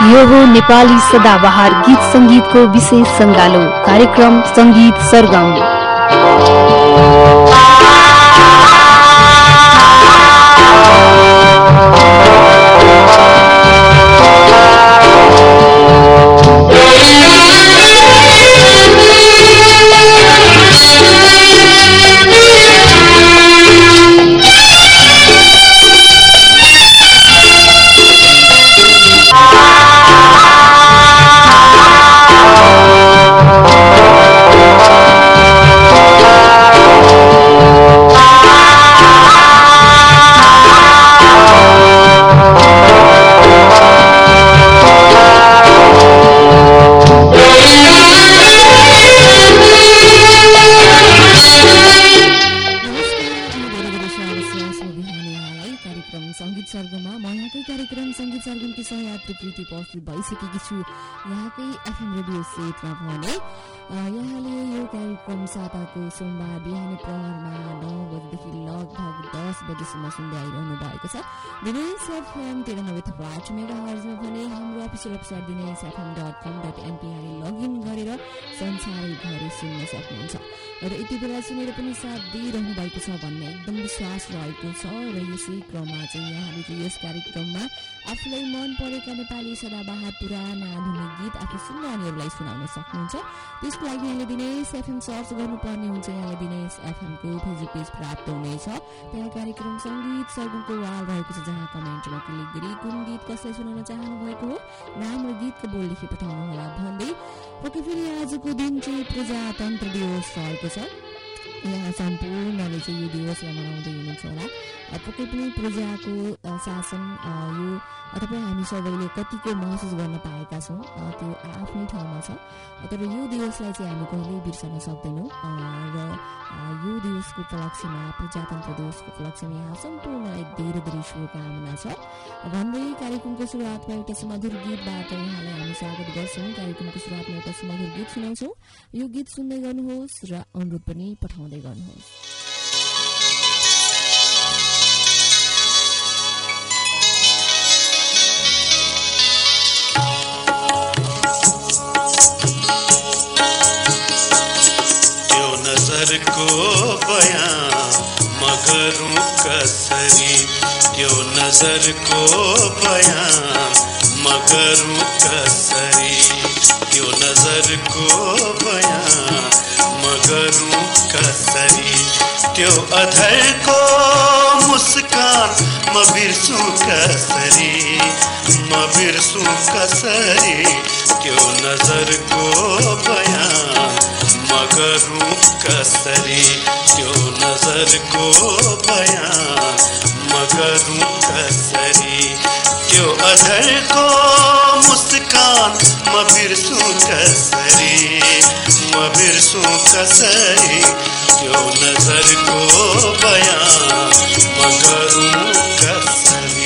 यो हो नेपाली सदाबहार गीत संगीतको विशेष संगालो कार्यक्रम संगीत सरगम। भइसकेकी छु यहाँकै एफएम रेडियो सेटमा भने यहाँले यो कार्यक्रम साताको सोमबार बिहान प्रहरमा 9 बजेदेखि लगभग 10 बजेसम्म सुन्दै आइरहनु भएको छ। दिनेश एफएम 93.8 मेगाहर्जमा भने हाम्रो अफिसियल वेबसाइट dineshfm.com.npr लगइन गरेर संसारैभरि सुन्न सक्नुहुन्छ र यति बेला सुनेर पनि साथ दिइरहनु भएको छ भन्ने एकदम विश्वास रहेको छ र यसै क्रममा चाहिँ यहाँले यस कार्यक्रममा आफूलाई मन परेका नेपाली सदाबहार पुराना आधुनिक गीत आफू सुन्नेहरूलाई सुनाउन सक्नुहुन्छ। त्यसको लागि यहाँले दिनेश एफएम सर्च गर्नुपर्ने हुन्छ। यहाँले दिनेश एफएमको फेसबुक पेज प्राप्त हुनेछ। त्यहाँ कार्यक्रम संगीत सरगमको वाल रहेको छ जहाँ कमेन्टमा क्लिक गरी कुन गीत कसलाई सुनाउन चाहनु भएको हो नाम र गीतको बोल लेखी पठाउनु होला भन्दै पक्कै फेरि आजको दिन चाहिँ प्रजातन्त्र दिवस रहेको छ। यहाँ सम्पूर्णले चाहिँ यो दिवसलाई मनाउँदै हुनुहुन्छ होला। पक्कै पनि प्रजाको शासन यो तपाईँ हामी सबैले कतिको महसुस गर्न पाएका छौँ त्यो आफ्नै ठाउँमा छ। तर यो दिवसलाई चाहिँ हामी कहिल्यै बिर्सन सक्दैनौँ र यो दिवसको उपलक्ष्यमा प्रजातन्त्र दिवसको उपलक्ष्यमा यहाँ सम्पूर्णलाई धेरै धेरै शुभकामना छ भन्दै कार्यक्रमको सुरुवातमा एउटा सुमधुर गीतबाट यहाँलाई हामी स्वागत गर्छौँ। कार्यक्रमको सुरुवातमा एउटा सुमधुर गीत सुनाउँछौँ। यो गीत सुन्दै गर्नुहोस् र अनुरोध पनि पठाउँदै गर्नुहोस्। को बयां मगरूं कसरी क्यों नजर को बयां मगरूं कसरी क्यों नजर को बयां मगरूं कसरी क्यों अधर को मुस्कान मबिरसूं कसरी क्यों नजर को बयां मगरूं कसरी क्यों नजर को बयां मगरूं कसरी क्यों अधर को मुस्कान मबिरसूं कसरी क्यों नजर को बयां मगरूं कसरी।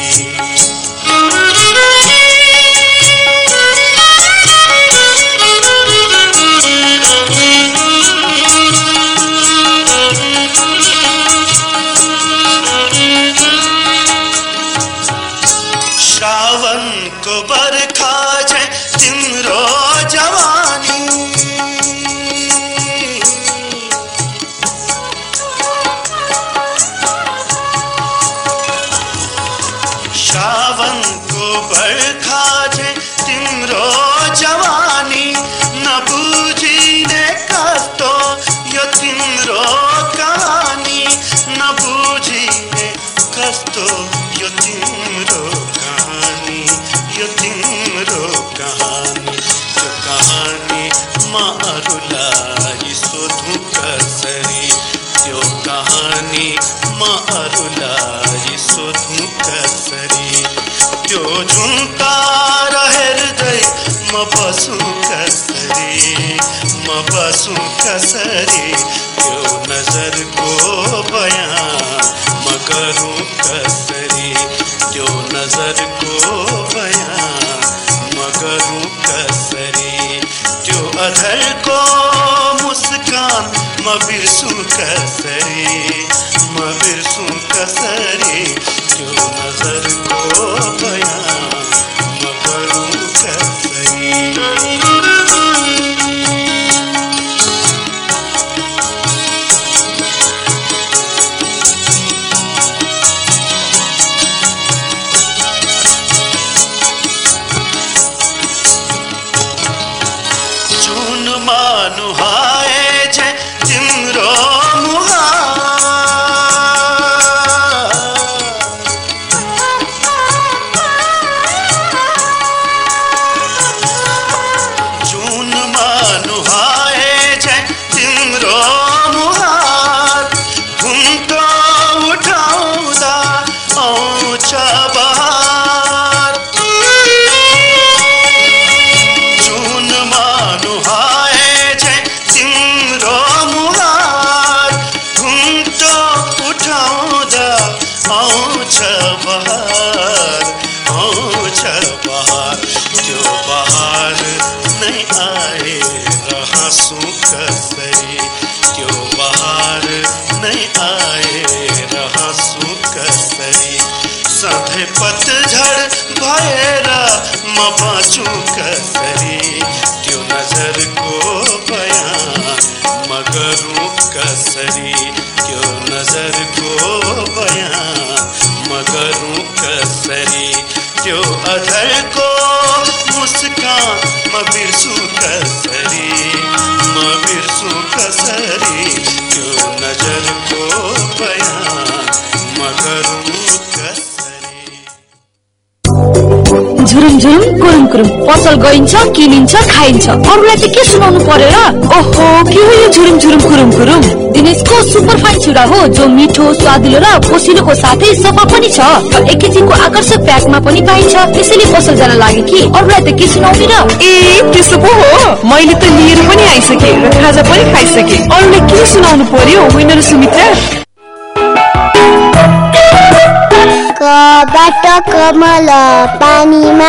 बसूं कसरी क्यों नजर को बयां मगरूं कसरी क्यों नजर को बयां मगरूं कसरी क्यों अधर को मुस्कान मबिरसूं कसरी क्यों नजर को बयां मगरूं नुहाए जे तिम्रो झुरुम झुरुम कुरुम कुरुम पसल गइन्छ किनिन्छ खाइन्छ अरूलाई चाहिँ के सुनाउनु पर्यो र ओहो के हो यो झुरुम झुरुम कुरुम कुरुम दिनेशको सुपर फाइन चुरा हो जो मिठो स्वादिलो र पोसिलोको साथै सफा पनि छ र एक केजीको आकर्षक प्याकमा पनि पाइन्छ त्यसैले पसल जान लागे कि अरूलाई त के सुनाउने र ए त्यसो पो हो मैले त लिएर पनि आइसके र खाजा पनि खाइसके अरूले के सुनाउनु पर्यो होइन र सुमित्रा कबाट कमल पानीमा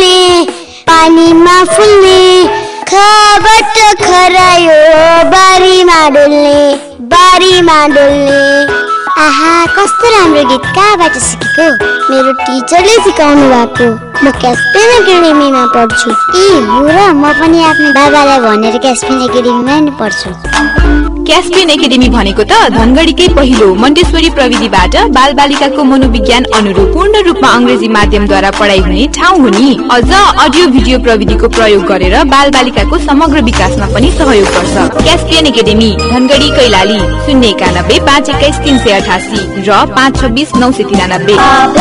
फुल्ने खबाट खरायो बारीमा डुल्ने आहा कस्तो राम्रो गीत कहाँबाट सिकेको मेरो टिचरले सिकाउनु भएको म क्यास्पेन एकाडेमीमा पढ्छु ए हो र म पनि आफ्नो बाबालाई भनेर क्यास्पेन एकाडेमीमा नि पढ्छु क्यास्पियन एकाडेमी भनेको त धनगढीकै पहिलो मन्टेश्वरी प्रविधिबाट बालबालिकाको मनोविज्ञान अनुरूप पूर्ण रूपमा अंग्रेजी माध्यमद्वारा पढाइ हुने ठाउँ हो नि अझ अडियो भिडियो प्रविधिको प्रयोग गरेर बालबालिकाको समग्र विकासमा पनि सहयोग गर्छ क्यास्पियन एकाडेमी धनगढी कैलाली 091 521 388 र 526 993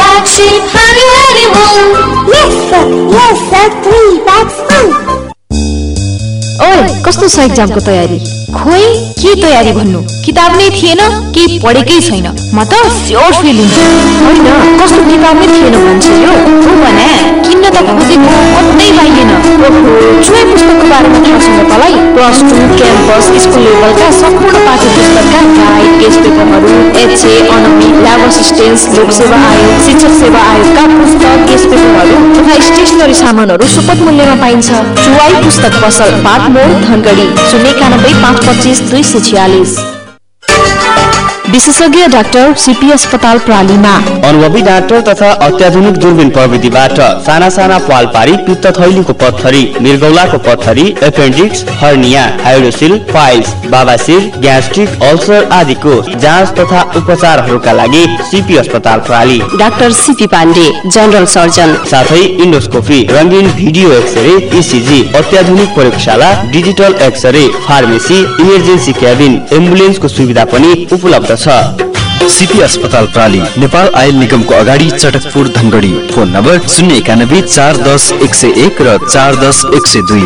ओए कस्तो छ एक्जामको तयारी खोइ के तयारी भन्नु किताब नै थिएन के पढेकै छैन म त स्योर फेल हुन्छु होइन कस्तो किताब नै थिएन भन्छ यो हो भने किन्न त खोजेको कतै पाइएन ओहो जुन पुस्तकको बारेमा थाहा छैन मलाई प्लस 2 क्याम्पस स्कुल लेभलका सम्पूर्ण पाठ्य पुस्तकका गाइड टेस्ट पेपरहरू एचए अनमी ल्याब असिस्टेन्स लोकसेवा आयोग शिक्षक सेवा आयोगका पुस्तक टेस्ट पेपरहरू तथा स्टेशनरी सामानहरू सुपथ मूल्यमा पाइन्छ जुवाई पुस्तक पसल बाटमोड धनगढी 091 525 246 विशेषज्ञ डाक्टर सीपी अस्पताल प्रालीमा अनुभवी डाक्टर तथा अत्याधुनिक दूरबीन प्रविधिबाट साना साना पाल पारी पित्त थैलीको पत्थरी मृगौलाको पत्थरी एपेन्डिक्स हर्निया हाइड्रोसिल पाइल्स बाबासिर ग्यास्ट्रिक अल्सर आदिको जाँच तथा उपचारहरूका लागि सीपी अस्पताल प्राली doctor C P Pandey general surgeon साथै इन्डोस्कोपी रंगीन भिडियो एक्सरे ईसीजी अत्याधुनिक प्रयोगशाला digital x ray pharmacy emergency cabin एम्बुलेन्सको सुविधा पनि उपलब्ध छ सीपी अस्पताल प्राली नेपाल आयल निगमको अगाडि चटकपुर धनगढी फोन नम्बर 091 410 101 र 410 102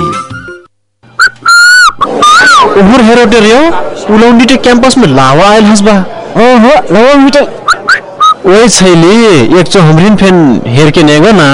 ओहर हेरोटेरियो उलौंडीटे क्याम्पस में लावा आयल हसबा ओहो लौंडीटे ओए छैली एक चो हमरिन फेन हेर के नेगो ना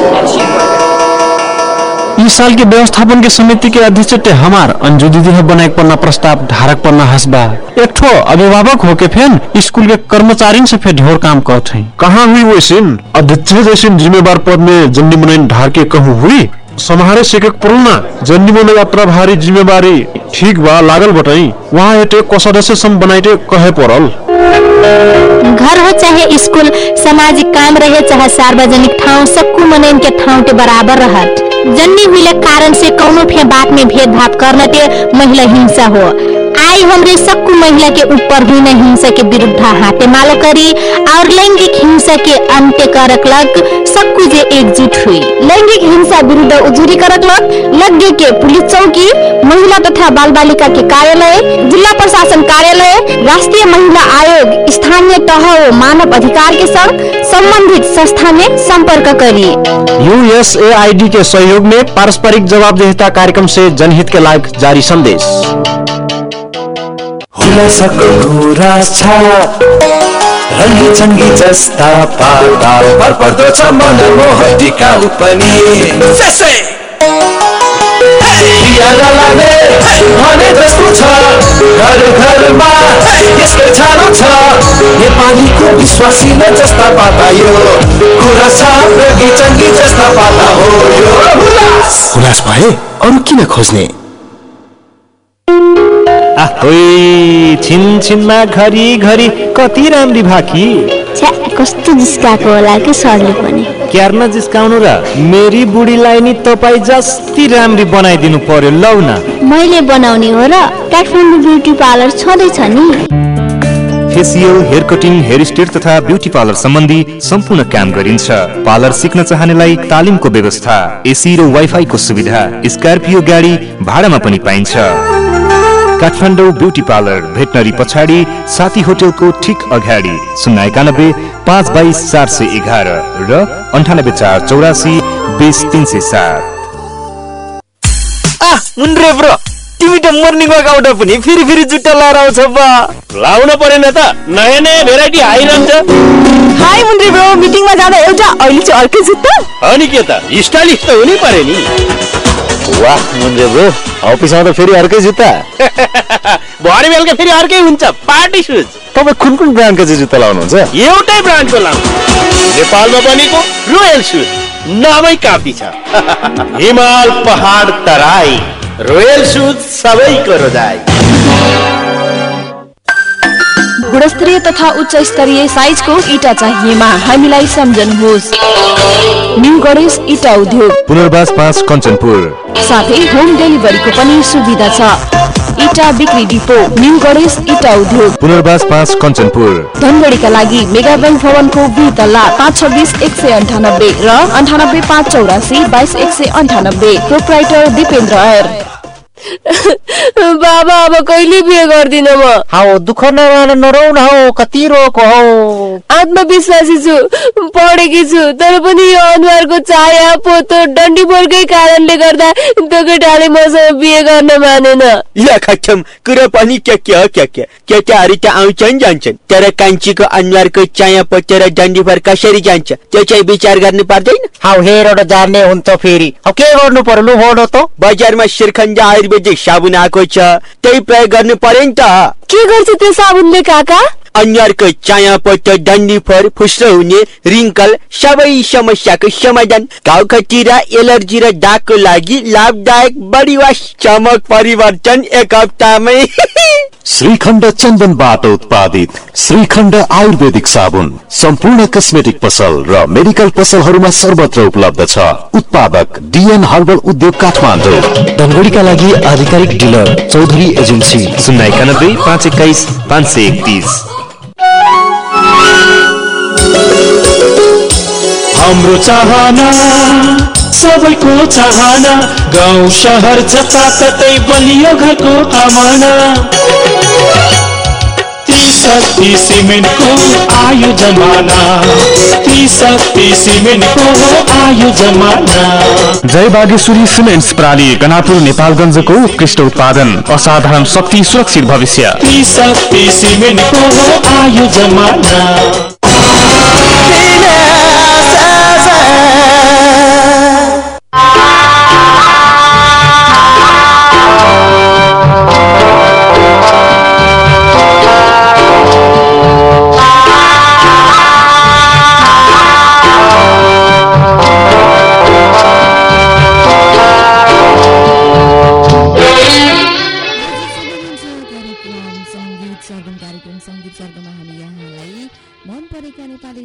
इस साल के व्यवस्थापन के समिति के अध्यक्ष टे हमार अंजू दीदी है बनाए पन्ना प्रस्ताव धारक पन्ना हसबा एक ठो अभिभावक होके फेन स्कूल के कर्मचारी से फेर ढेर काम करत है कहाँ हुई वो सिन अध्यक्ष जैसे जिम्मेवार पद में जन्नी बनाई ढार के कहूँ हुई समारे शिक्षक पुरुना जन्नी बना यात्रा भारी जिम्मेवारी ठीक बा लागल बटाई वहाँ एटे को सदस्य सम बनाइटे कहे पड़ल घर हो चाहे स्कूल सामाजिक काम रहे चाहे सार्वजनिक ठाउँ सबको मनन के ठाउँ के बराबर रहत जन्नी हुए कारण से कौनो फे बात में भेदभाव करने के महिला हिंसा हो आई हमरे सबको महिला के ऊपर हुई न हिंसा के विरुद्ध हाथे मालो करी और लैंगिक हिंसा के अंत्य करक लग सबको जे एकजुट ठुई। लैंगिक हिंसा विरुद्ध उजुरी करकलक लग्गे के पुलिस चौकी, महिला तथा बाल बालिका के कार्यालय, जिला प्रशासन कार्यालय, राष्ट्रीय महिला आयोग, स्थानीय तह व मानव अधिकार के संग संबंधित संस्था में संपर्क करिए। USAID के सहयोग में पारस्परिक जवाबदेहिता कार्यक्रम से जनहित के लायक जारी संदेश। रंगी चंगी जस्ता पाता भरपर्दो छ मन मोहटीका पनि भने जस्तो छ घर घरमा यसको छानो छ नेपालीको विश्वासी न जस्ता पाता यो कुरा छ रंगी चंगी जस्ता पाता हो यो हुलास भए अरु किन खोज्ने छिनमा घरी घरी कति राम्री भाकी कस्तो जिस्काको होला कि सरले पनि क्यार्न जिस्काउनु र मेरी बुढीलाई नि तपाई जस्ती राम्री बनाइदिनु पर्यो लौ न मैले बनाउने हो र काठमाडौँ ब्युटी पार्लर छँदैछ नि facial, hair cutting, hair style तथा ब्युटी पार्लर सम्बन्धी सम्पूर्ण काम गरिन्छ। पार्लर सिक्न चाहनेलाई तालिमको व्यवस्था, एसी र वाइफाई को सुविधा, स्कर्पियो गाडी भाडामा पनि पाइन्छ। काठमाडौँ ब्युटी पार्लर भेटनरी पछाडि साथी होटलको ठीक अगाडि 091 522 411 र 98 484 20 307। मुन्ड्रे ब्रो तिमी त मर्निङ वर्कआउट पनि फेरि जुत्ता लाएर आउँछ बा लाउन परेन त नयाँ नयाँ भेराइटी आइरहन्छ। हाय मुन्ड्रे ब्रो मिटिङमा जाँदा एउटा अहिले चाहिँ अर्कै जुत्ता अनि के त स्टाइलिश त हुनै पर्यो नि। वाह मुन्ड्रे ब्रो अफिसमा त फेरि अर्कै जुत्ता भरे बेलुका फेरि अर्कै हुन्छ पार्टी सुज। तपाईँ कुन ब्रान्डको चाहिँ जुत्ता लाउनुहुन्छ? एउटै ब्रान्डको लाउनु नेपालमा बनेको रोयल सुज नामै काफी छ। हिमाल पहाड तराई रोयल सुज सबैको रोजाई। गुणस्तरीय तथा उच्च स्तरीय साइजको इटा चाहिएमा हामीलाई सम्झनुहोस्। न्यू गणेश इटा उद्योग पुनर्वास 5 कञ्चनपुर साथै होम डेलिभरीको पनि सुविधा छ। इटा बिक्री डिपो न्यू गणेश इटा उद्योग पुनर्वास 5 कञ्चनपुर। धनगढीका लागि मेगा बैंक भवनको बी तल्ला 526 198 र 98 584 22 198। प्रोप्राइटर दिपेन्द्र आयर। बाबा अब कहिले बिहे गर्दिन म? हाउ दुःख नरौ न हौ कति रोको हौ। आत्मविश्वासी छु, पढेकी छु, तर पनि यो अनुहारको छाया पोतो डन्डीफोरकै कारणले गर्दा त्यो केटाले मसँग बिहे गर्न मानेन। या खच्चम कुरा पनि के केटाहरू त आउँछन् जान्छन् तर कान्छीको अनुहारको छाया पोतो र डन्डीफोर कसरी जान्छ त्यो चाहिँ विचार गर्नु पर्दैन। हाउ हेरेर जान्ने हुन्छ फेरि अब के गर्नु पर्यो हो त? बजारमा शिरखण्ड आयुर्वेदिक साबुन आएको छ त्यही प्रयोग गर्नु पर्यो नि त। के गर्छ त्यो साबुनले काका? अनुहारको चाया पोतो डन्डीफोर फुस्रो हुने रिङ्कल सबै समस्याको समाधान। घाउ खटिरा एलर्जी र दागको लागि लाभदायक बडी वाश चमक परिवर्तन एक हप्तामै। श्रीखण्ड चन्दनबाट उत्पादित श्रीखण्ड आयुर्वेदिक साबुन सम्पूर्ण कस्मेटिक पसल र मेडिकल पसलहरूमा सर्वत्र उपलब्ध छ। उत्पादक डीएन हर्बल उद्योग काठमाडौँ। धनगढीका लागि आधिकारिक डिलर चौधरी एजेन्सी 091 521 531। हाम्रो चाहना सबैको चाहना गाउँ शहर जताततै बलियो घरको आमाना। त्रिशक्ति सिमेन्टको आयो जमाना, त्रिशक्ति सिमेन्टको आयो जमाना। जय बागेश्वरी सिमेन्ट्स प्राली गनापुर नेपालगञ्जको उत्कृष्ट उत्पादन, असाधारण शक्ति, सुरक्षित भविष्य। त्रिशक्ति सिमेन्टको आयो जमाना। सङ्गीत सर्गमा हामी यहाँलाई मन परेका नेपाली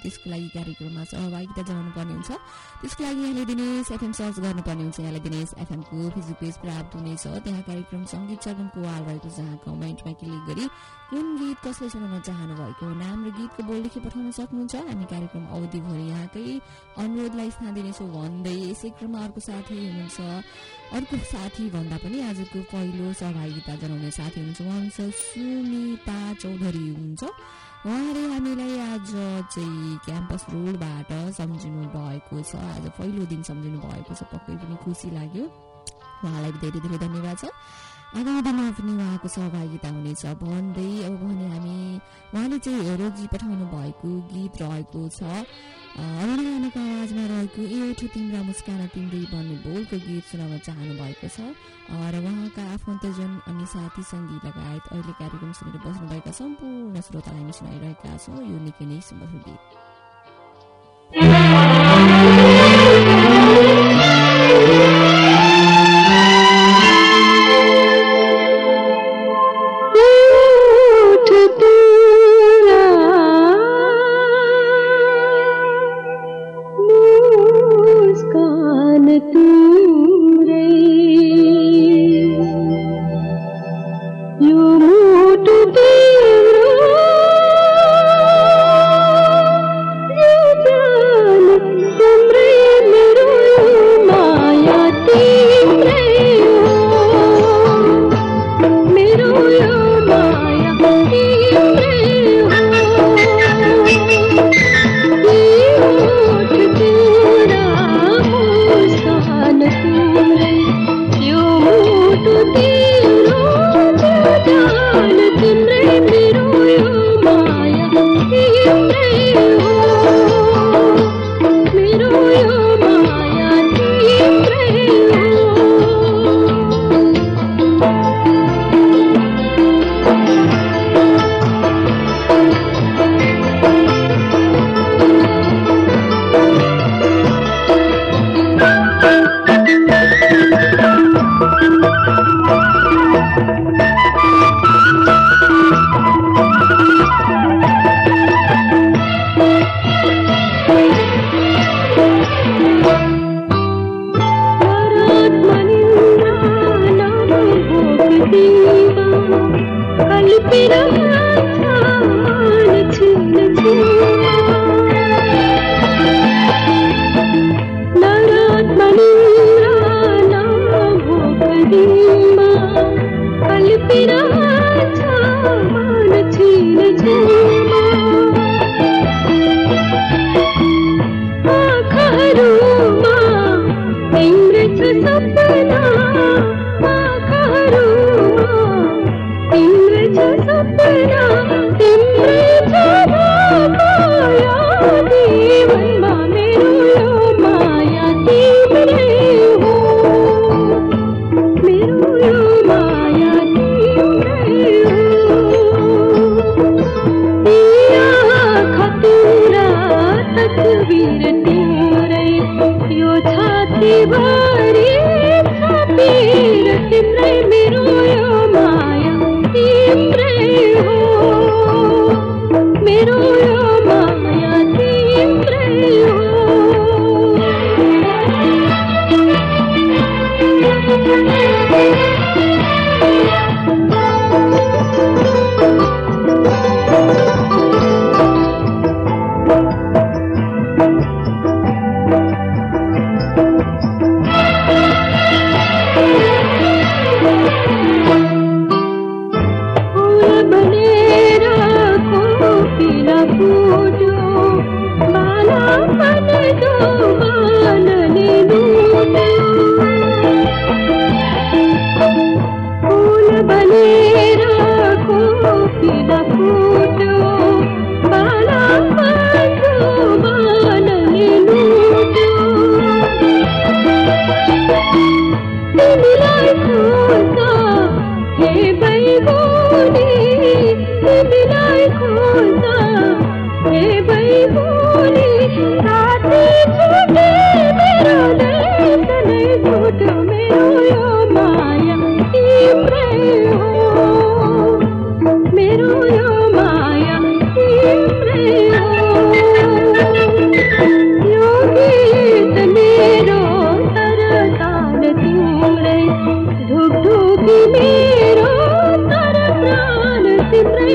त्यसको लागि कार्यक्रममा सहभागिता जनाउनु पर्ने हुन्छ। त्यसको लागि यहाँले दिनेश एफएम सर्च गर्नुपर्ने हुन्छ। यहाँले दिनेश एफएमको फेसबुक पेज प्राप्त हुनेछ। त्यहाँ कार्यक्रम सङ्गीत चर्मनको वाल रहेको छ, जहाँ कमेन्टमा क्लिक गरी कुन गीत कसले सुनाउन चाहनु भएको नाम र गीतको बोल लेखी पठाउन सक्नुहुन्छ। हामी कार्यक्रम अवधिभरि यहाँकै अनुरोधलाई स्थान दिनेछौँ भन्दै यसै क्रममा अर्को साथी हुनुहुन्छ। अर्को साथी भन्दा पनि आजको पहिलो सहभागिता जनाउने साथी हुनुहुन्छ, उहाँ हुनुहुन्छ सुनिता चौधरी हुनुहुन्छ। उहाँले हामीलाई आज चाहिँ क्याम्पस रोडबाट सम्झिनु भएको छ। आज पहिलो दिन सम्झिनु भएको छ, पक्कै पनि खुसी लाग्यो। उहाँलाई धेरै धेरै धन्यवाद छ। आगामी दिनमा पनि उहाँको सहभागिता हुनेछ भन्दै अब भने हामी उहाँले चाहिँ रोजी पठाउनु भएको गीत रहेको छ अरुणा राणाको आवाजमा रहेको एउटा तिम्रा मुस्कान तिम्रै भन्ने बोलको गीत सुनाउन चाहनु भएको छ र उहाँका आफन्तजन अनि साथी सङ्गी लगायत अहिले कार्यक्रम सुनेर बस्नुभएका सम्पूर्ण श्रोतालाई हामी सुनाइरहेका छौँ यो निकै नै सुमधुर गीत। मेरो यो माया तिम्रै हो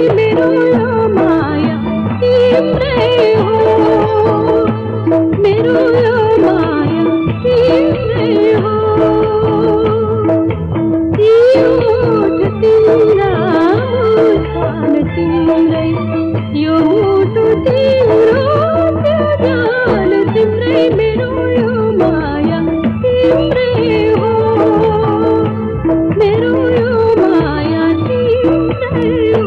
मेरो यो माया तिम्रै हो मेरो यो माया तिम्रै हो तिम्रा मुस्कान तिम्रै यो मुटु तिम्रो त्यो जान तिम्रै मेरो यो माया तिम्रै हो मेरो यो माया तिम्रै हो।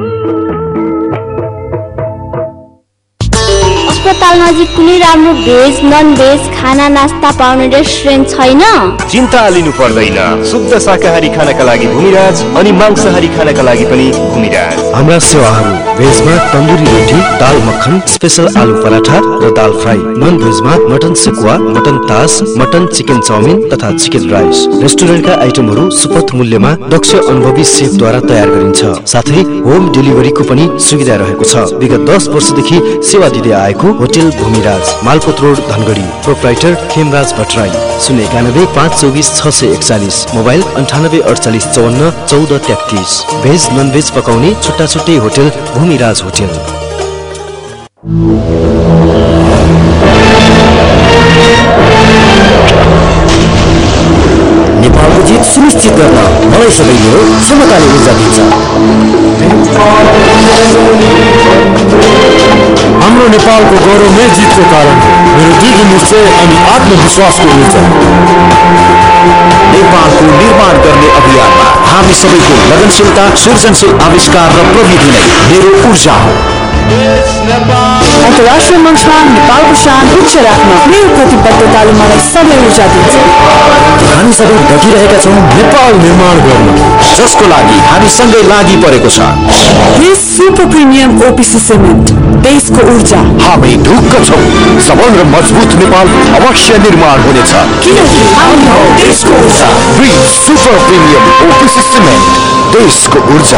अस्पताल नजिक कुनै राम्रो भेज नन भेज खाना नास्ता पाउने रेस्टुरेन्ट छैन? चिन्ता लिनु पर्दैन। शुद्ध शाकाहारी खानाका लागि भूमिराज अनि मांसाहारी खानाका लागि पनि भूमिराज। हाम्रा सेवाहरू भेजमा तन्दुरी रोटी, दाल मक्खन, स्पेशल आलु पराठा र दाल फ्राई। नन भेजमा mutton sekuwa, mutton taas, mutton chicken chowmein तथा चिकन राइस। रेस्टुरेन्टका आइटमहरू सुपथ मूल्यमा दक्ष अनुभवी सेफद्वारा तयार गरिन्छ। साथै होम डेलिभरीको पनि सुविधा रहेको छ। विगत 10 वर्षदेखि सेवा दिँदै आएको hotel Bhumiraj, Malpot road Dhangadhi. Proprietor Khemraj Bhattarai. 091 524 641। Mobile 98 48 54 14 33। Veg non veg पकाउने छुट्टा छुट्टै होटल भूमिराज होटल। नेपालको जित सुनिश्चित गर्न मलाई सबैले समताले ऊर्जा दिन्छ। हाम्रो नेपालको गौरवमय जितको कारण मेरो दृढ निश्चय अनि आत्मविश्वासको ऊर्जा। नेपालको निर्माण गर्ने अभियानमा हामी सबैको लगनशीलता, सृजनशील आविष्कार र प्रविधि नै मेरो ऊर्जा हो। अन्तर्राष्ट्रिय मञ्चमा नेपालको शान उच्च राख्न मेरो प्रतिबद्धताले मलाई सबै ऊर्जा दिन्छ। हामी सबै डटिरहेका छौँ नेपाल निर्माण गर्न, जसको लागि हामी सँगै लागि परेको छ। सुपर प्रिमियम ओपिसी सिमेन्ट, देशको ऊर्जा। हामी ढुक्क छौँ सबल र मजबुत नेपाल अवश्य निर्माण हुनेछ, किनकि हामी हौ देशको ऊर्जा। सुपर प्रिमियम ओपिसी सिमेन्ट, देशको ऊर्जा।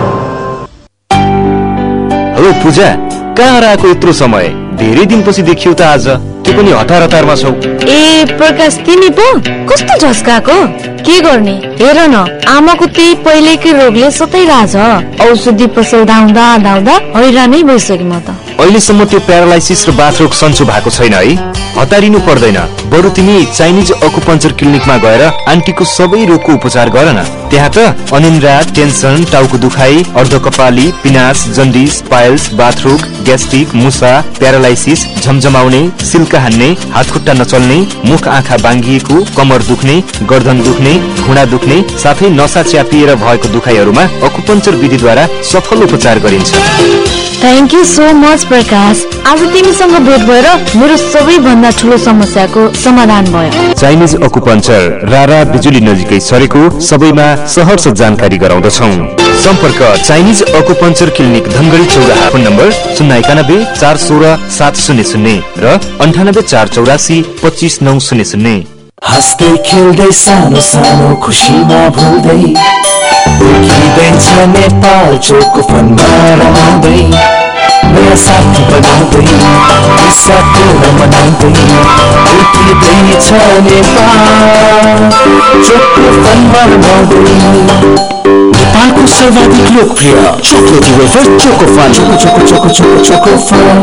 हेलो पूजा, कहाँ रहेको यत्रो समय? धेरै दिनपछि देखियो त आज। के पनि हतार हतारमा छौ? ए प्रकाश, तिमी पो कस्तो झस्काको? के गर्ने हेर न, आमाको त्यही पहिलेकै रोगले सताइरहेछ। औषधि पसल धाउँदा धाउँदा हैरानै भइसकेँ म त। अहिलेसम्म त्यो प्यारालाइसिस र बाथरोग सन्चो भएको छैन है? हतारिनु पर्दैन। बरु तिमी चाइनिज अकुपञ्चर क्लिनिकमा गएर आन्टीको सबै रोगको उपचार गर न। त्यहाँ त अनिन्द्रा, टेन्सन, टाउको दुखाइ, अर्धकपाली, पिनास, जन्डिस, पाइल्स, बाथरोग, ग्यास्ट्रिक, मुसा, प्यारालाइसिस, झमझमाउने, सिल्का हान्ने, हातखुट्टा नचल्ने, मुख आँखा बाङ्गिएको, कमर दुख्ने, गर्दन दुख्ने, घुँडा दुख्ने, साथै नसा च्यापिएर भएको दुखाइहरूमा अकुपञ्चर विधिद्वारा सफल उपचार गरिन्छ। Thank you so much Prakash. आज तिमीसँग भेट भएर मेरो सबैभन्दा ठुलो समस्याको समाधान भयो। चाइनिज अकुपञ्चर रारा बिजुली नजिकै सरेको सबैमा सहर्ष जानकारी गराउँदछौँ। सम्पर्क चाइनिज अकुपञ्चर क्लिनिक धनगढी चौराहा। फोन नम्बर 091 416 700 र 98 484 25 900। हस्दै खेल्दै सानो सानो खुसीमा भुल्दै उर्किँदैछ नेपाल चोकको फनमा रमाउँदै, नयाँ साथी बनाउँदै साथी मनाउँदै उर्किँदैछ नेपाल चोकको फनमा रमाउँदै। नेपालको सर्वाधिक लोकप्रिय chocolatey wafer choco fun, choco choco choco choco choco fun.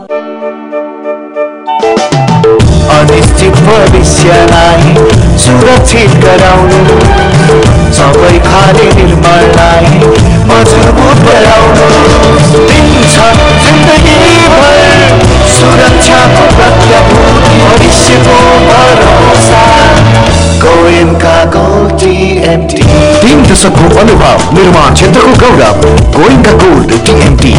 अनिश्चित भविष्यलाई सुरक्षित गराउनु, सबै खाले निर्माणलाई मजबुत बनाउनु, दिन्छ जिन्दगीभर सुरक्षाको प्रत्याभूति, भविष्यको भरोसा। गोइन्का गोल्ड टिएमटी, 3 दशकको अनुभव, निर्माण क्षेत्रको गौरव, गोइन्का गोल्ड टिएमटी।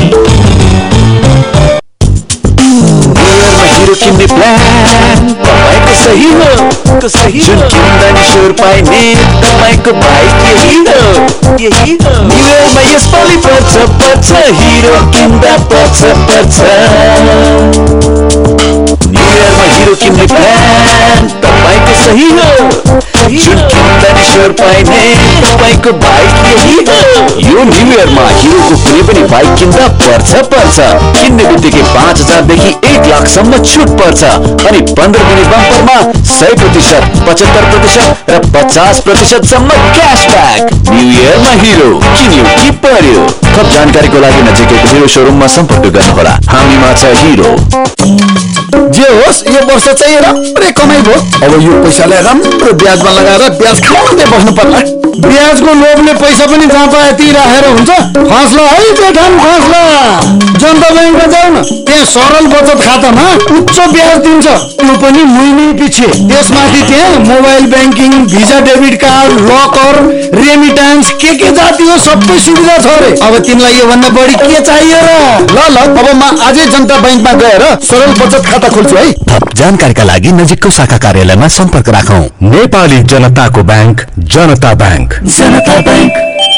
किन्ने प्लान तपाईँको सही हो, जुन किन्दा नि स्योर पाइने तपाईँको बाइक यही हो। न्यु इयरमा यसपालि पर्छ हिरो किन्दा पर्छ। न्यु इयरमा हिरो किन्ने प्लान तपाईँको सही हो, जुन किन्दा नि इयर पाइने तपाईको बाइक यही हो। यो न्यू इयरमा हिरोको कुनै पनि बाइक किन्दा पर्छ किन्ने बित्तिकै 5,000 देखि 1 लाखसम्म छुट पर्छ अनि 15 दिने बम्परमा 100%, 75% र 50% सम्म क्याशब्याक। न्यू इयरमा हिरो किन्यो कि पर्यो। थप जानकारीको लागि नजिकैको हिरो शोरूममा सम्पर्क गर्नुहोला। हामीमा छ हिरो। जे होस् यो वर्ष चाहिँ राम्रै कमाइ भयो। अब यो पैसालाई राम्रो ब्याजमा लगाएर ब्याज खाउँदै बस्नु पर्ला। ब्याजको लोभले पैसा पनि जहाँ पाए त्यही राखेर हुन्छ। फस्ला है बेठान फस्ला। जनता ब्याङ्कमा जाऊ न, त्यहाँ सरल बचत खातामा उच्च ब्याज दिन्छ, त्यो पनि महिनै पछि। त्यसमाथि त्यहाँ mobile banking, Visa debit card, locker, remittance के जातियो सबै सुविधा छ रे। अब तिमीलाई यो भन्दा बढी के चाहियो र? ल अब म आजै जनता ब्याङ्कमा गएर सरल बचत खाता खोल्छु है। थप जानकारीका लागि नजिकको शाखा कार्यालयमा सम्पर्क राखौं। नेपाली जनताको bank, Janata bank. Janata bank.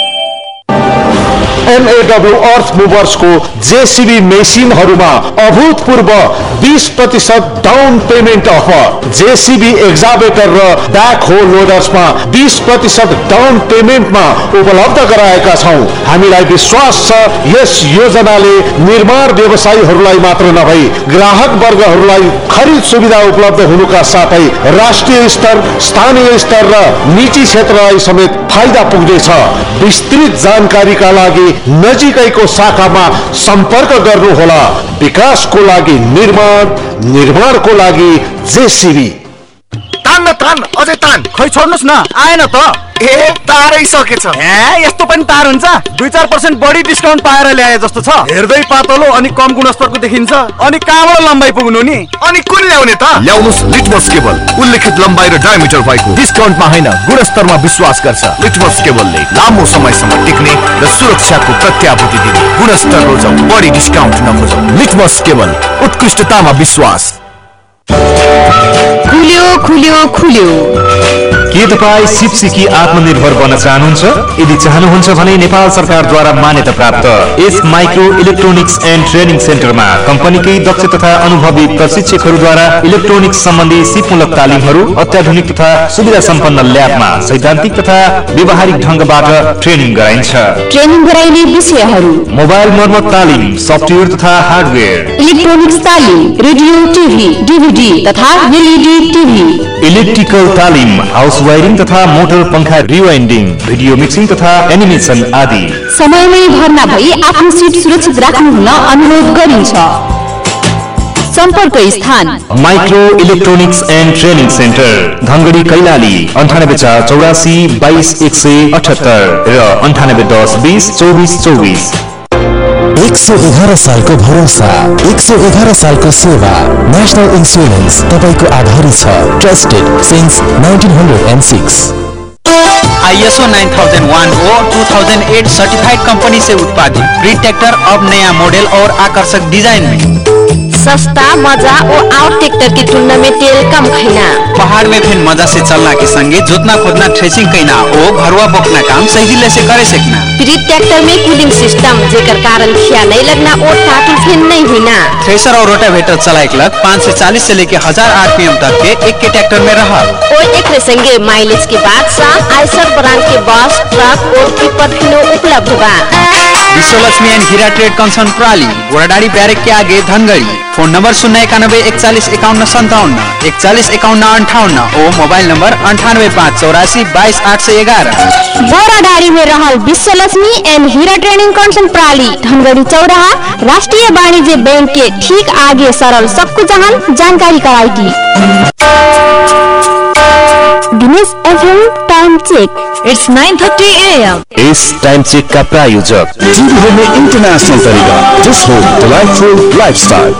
MAW earth मुभर्सको JCB मेसिनहरूमा अभूतपूर्व 20% down payment offer. JCB excavator र ब्याक हो लोडर्समा 20% डाउन पेमेन्टमा उपलब्ध गराएका छौं। हामीलाई विश्वास छ यस योजनाले निर्माण व्यवसायीहरूलाई मात्र नभई ग्राहक वर्गहरूलाई खरिद सुविधा उपलब्ध हुनुका साथै राष्ट्रिय स्तर, स्थानीय स्तर र निजी क्षेत्रलाई समेत फाइदा पुग्नेछ। विस्तृत जानकारीका लागि नजिकैको शाखामा सम्पर्क गर्नुहोला। विकासको लागि निर्माणको लागि JCB। तान अझै तान। खै छोड्नुस् न, आएन त। तारै सकेछ। यस्तो पनि तार हुन्छ? 2-4% बढी डिस्काउन्ट पाएर ल्याए जस्तो छ। हेर्दै पातलो अनि कम गुणस्तरको देखिन्छ। अनि कहाँबाट लम्बाइ पुग्नु नि? अनि कुन ल्याउने त? ल्याउनुस् लिटमस केबल। उल्लेखित लम्बाइ र डायमिटर भएको डिस्काउन्टमा हैन, गुणस्तरमा विश्वास गर्छ। लिटमस केबलले लामो समयसम्म टिक्ने र सुरक्षाको प्रत्याभूति दिने। गुणस्तर रोजौं, बढी डिस्काउन्ट नखोजौं। लिटमस केबल, उत्कृष्टतामा विश्वास। खुल्यो। के तपाईँ शिक्षिकी आत्मनिर्भर बन्न चाहनुहुन्छ? यदि चाहनुहुन्छ भने नेपाल सरकारद्वारा मान्यता प्राप्त S micro electronics and training सेन्टरमा कम्पनीकै दक्ष तथा अनुभवी प्रशिक्षकहरूद्वारा इलेक्ट्रोनिक्स सम्बन्धी सिपमूलक तालिमहरू अत्याधुनिक तथा सुविधा सम्पन्न ल्याबमा सैद्धान्तिक तथा व्यवहारिक ढंगबाट ट्रेनिङ गराइन्छ। ट्रेनिङ गराइने विषयहरू: मोबाइल मर्मत तालिम, सफ्टवेयर तथा हार्डवेयर, इलेक्ट्रोनिक्स तालिम, रेडियो, टिभी, DVD तथा LED टिभी, इलेक्ट्रिकल तालिम, हाउस वायरिङ तथा मोटर पंखा रिवाइन्डिङ, भिडियो मिक्सिङ तथा एनिमेसन आदि। समयमै भर्ना भई आफ्नो सिट सुरक्षित राख्नु हुन अनुरोध गरिन्छ। सम्पर्क स्थान: micro electronics and training centre, Dhangadhi Kailali, 9884221178 र 9810202424। 111 सालको भरोसा, 111 सालको सेवा। नेशनल इन्स्योरेन्स तपाईको आधार छ। Trusted since 1906। ISO 9001 हो 2008 सर्टिफाइड कंपनी से उत्पादित ब्रीड ट्रैक्टर अब नया मॉडल और आकर्षक डिजाइन में। सस्ता, मजा और आउट ट्रैक्टर की तुलना में तेल कम खाना। पहाड़ में फिर मजा से चलना के संगे जोतना खोदना थ्रेसिंग कहना ओ घरवा बोकना काम सही से करे सकना। ब्रीड ट्रैक्टर में कूलिंग सिस्टम जेकर कारण खिया नहीं लगना और टाटू फिन नहीं हुईना। थ्रेसर और रोटावेटर चलाए 540 से लेके 1000 RPM तक के एक के ट्रैक्टर में रहा। और एक संगे माइलेज के बाद आइसर ब्रांड के बस, ट्रक और पिकअप उपलब्ध बा। Vishwalaxmi and Hira trade concern प्राली, गोराडाड़ी बैरक के आगे धनगढ़ी। फोन नंबर 091415157, 415158 और मोबाइल नंबर 9858822811। गोराडाड़ी में रहल Vishwalaxmi and Hira trading concern प्राली, धनगढ़ी चौराहा, राष्ट्रीय वाणिज्य बैंक के ठीक आगे सरल सबको जहां जानकारी कराई थी। Dinesh FM time check. It's 9:30 AM. इस टाइम चेक का प्रायोजक जीरो में इंटरनेशनल तरीका, जस्ट हो डिलाइटफुल लाइफस्टाइल।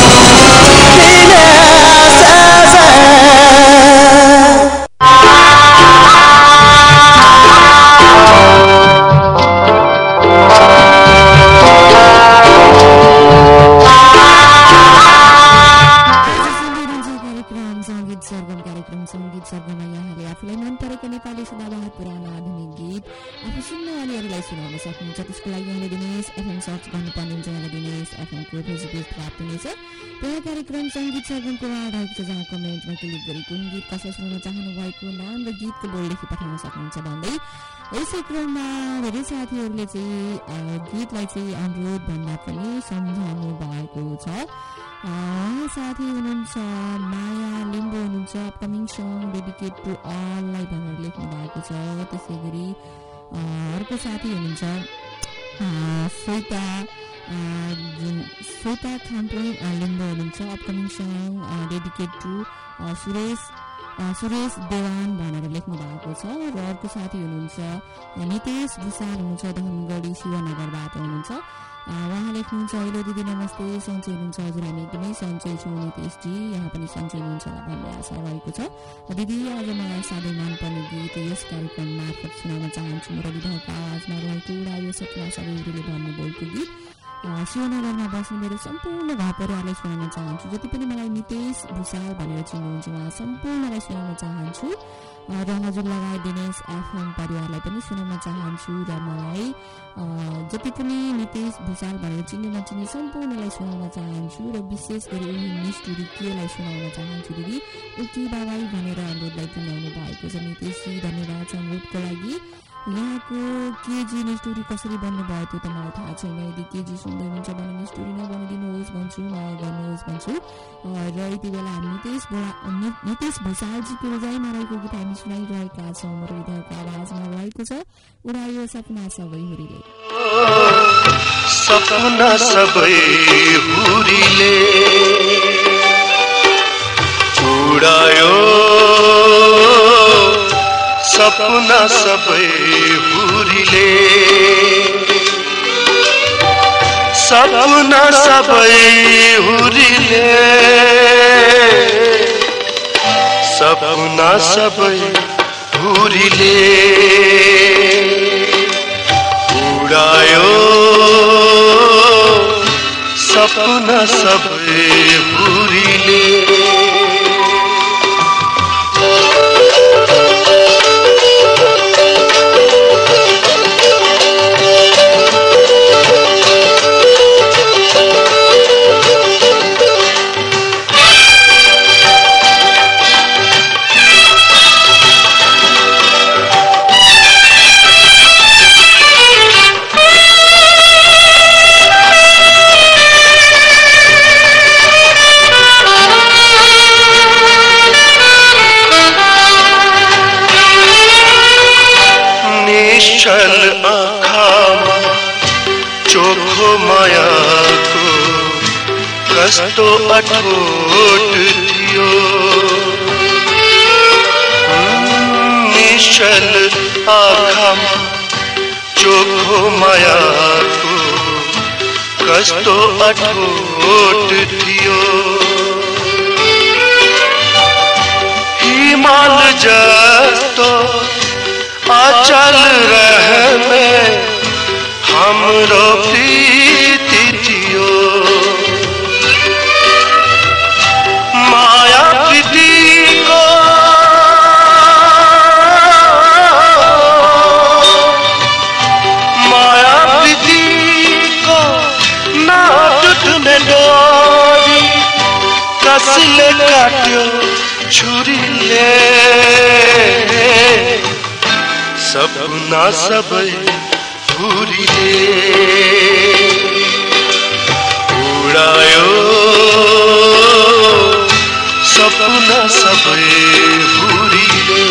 संगीत सर्गमा यहाँले आफूलाई मन परेको नेपाली सदाबहार पुरानो आधुनिक गीत आफू सुन्नेवालीहरूलाई सुनाउन सक्नुहुन्छ। त्यसको लागि यहाँले दिनेश FM सर्च गर्नुपर्ने हुन्छ। यहाँले दिनेश FM को फेसबुक पेज प्राप्त हुनेछ। त्यहाँ कार्यक्रम सङ्गीत सर्गमको वार्ड आएको छ, जहाँ कमेन्टमा क्लिक गरी कुन गीत कसलाई सुनाउन चाहनु भएको नाम र गीतको बोल लेखी पठाउन सक्नुहुन्छ भन्दै यसै क्रममा धेरै साथीहरूले चाहिँ गीतलाई चाहिँ अनुरोध भन्दा पनि सम्झाउनु भएको छ। साथी हुनुहुन्छ माया लिम्बू हुनुहुन्छ, अपकमिङ सङ डेडिकेट टु अललाई भनेर लेख्नु भएको छ। त्यसै गरी अर्को साथी हुनुहुन्छ श्वेता खाम्पोङ लिम्बू हुनुहुन्छ, upcoming song dedicate to Suresh Dewan भनेर लेख्नु भएको छ। र अर्को साथी हुनुहुन्छ नितेश भुसाल हुनुहुन्छ, धनगढी शिवनगरबाट हुनुहुन्छ। उहाँ लेख्नुहुन्छ हेलो दिदी नमस्ते, सन्चै हुनुहुन्छ? हजुर हामी एकदमै सन्चै छौँ नितेशजी, यहाँ पनि सन्चै हुनुहुन्छ होला भन्ने आशा रहेको छ। दिदी आज मलाई साह्रै मनपर्ने गीत यस कार्यक्रम मार्फत सुनाउन चाहन्छु। मुरलीधरको आवाजमा रहेको उडायो सपना सबैले भन्ने बोलको गीत शिवनगरमा बस्ने मेरो सम्पूर्ण घर परिवारलाई सुनाउन चाहन्छु। जति पनि मलाई नितेश भुसाल भनेर चिन्नुहुन्छ उहाँ सम्पूर्णलाई सुनाउन चाहन्छु र हजुर लगायत दिनेश एफएम परिवारलाई पनि सुनाउन चाहन्छु र मलाई जति पनि नितेश भुसाल भनेर चिन्ने नचिन्ने सम्पूर्णलाई सुनाउन चाहन्छु र विशेष गरी उही निष्ठुरी केलाई सुनाउन चाहन्छु। दिदी उल्टी बाबाई भनेर अनुरोधलाई पुर्याउनु भएको छ। नितेशजी धन्यवाद छ अनुरोधको लागि। यहाँको केजी निष्ठुरी कसरी बन्नुभयो त्यो त मलाई थाहा छैन। यदि केजी सुन्दै हुनुहुन्छ भने निष्ठुरी नबनिदिनुहोस् भन्छु, माया गर्नुहोस् भन्छु। र यति बेला हामी नितेश भुसालजीको रोजाइमा रहेको गीत हामी सुनाइरहेका छौँ। मुरलीधरको आवाजमा रहेको छ उडायो सपना सबै हुरीले। सपना सबै हुरीले उडायो सपना सबै हुरीले, सपना सबै हुरीले, सपना सबै हुरीले उडायो सपना सबै हुरीले। निश्चल आँखामा चोखो मायाको कस्तो अठोट थियो। निश्चल आँखामा चोखो मायाको कस्तो अठोट थियो। हिमाल जस्तो अचल रहने हमरो प्रीति थियो। माया प्रीति को माया प्रीति को ना टूटने डोरी, कसले काट्यो छुरीले। सपना सबै हुरीले उडायो सपना सबै हुरीले।